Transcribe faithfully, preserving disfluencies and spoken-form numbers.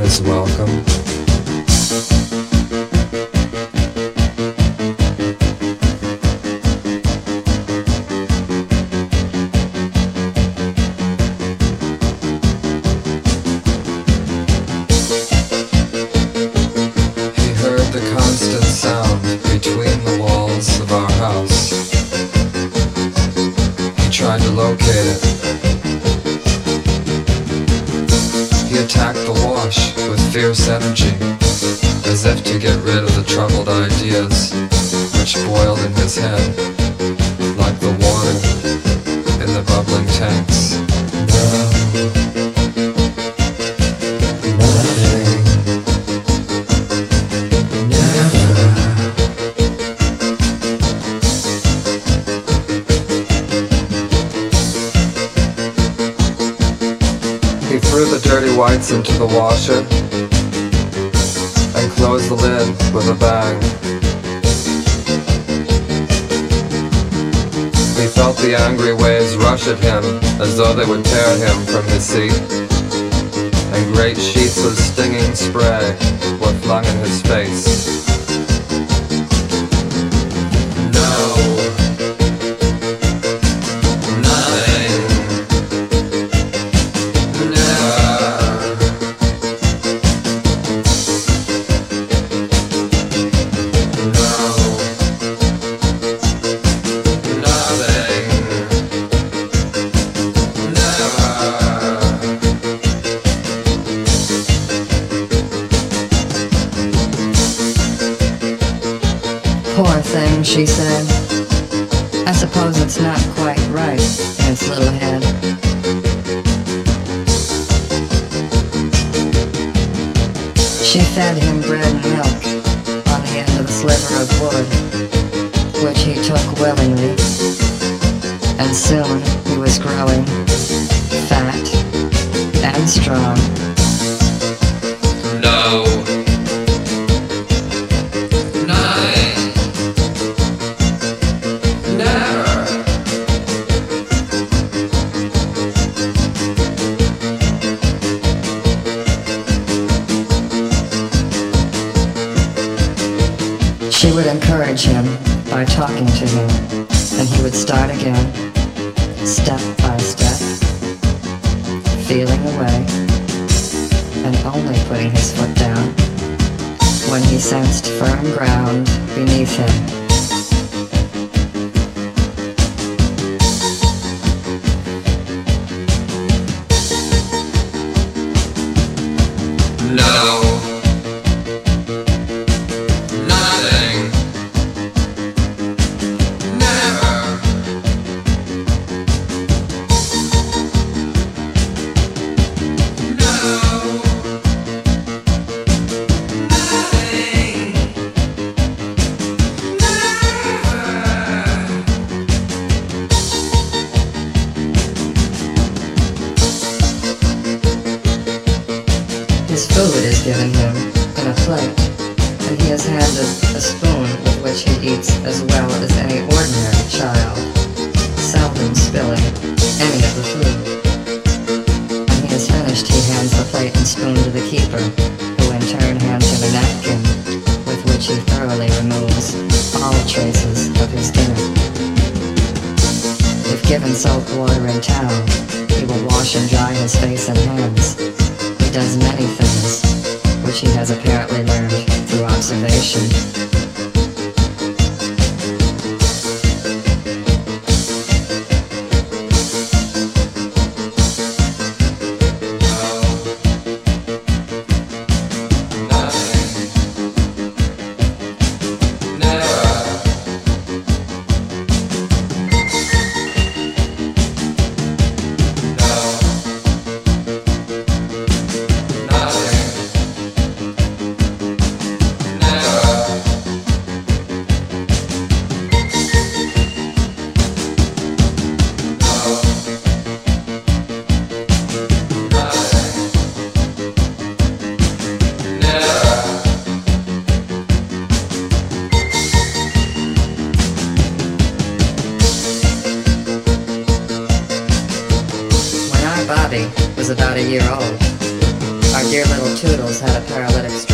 is welcome. He heard the constant sound between the walls of our house. He tried to locate it. He attacked the wash with fierce energy, as if to get rid of the troubled ideas which boiled in his head, like the water in the bubbling tanks. No, nothing, never. He threw the dirty whites into the washer and closed the lid with a bang. He felt the angry waves rush at him as though they would tear him from his seat, and great sheets of stinging spray were flung in his face. Poor thing, she said. I suppose it's not quite right in its little head. She fed him bread and milk on the end of a sliver of wood, which he took willingly, and soon he was growing fat and strong. No. She would encourage him by talking to him, and he would start again, step by step, feeling away, and only putting his foot down when he sensed firm ground beneath him. No. His food is given him in a plate, and he is handed a spoon with which he eats as well as any ordinary child, seldom spilling any of the food. When he is finished, he hands the plate and spoon to the keeper, who in turn hands him a napkin, with which he thoroughly removes all traces of his dinner. If given soap, water, and towel, he will wash and dry his face and hands. He does many things, which he has apparently learned through observation. Bobby was about a year old. Our Dear little Toodles had a paralytic stroke.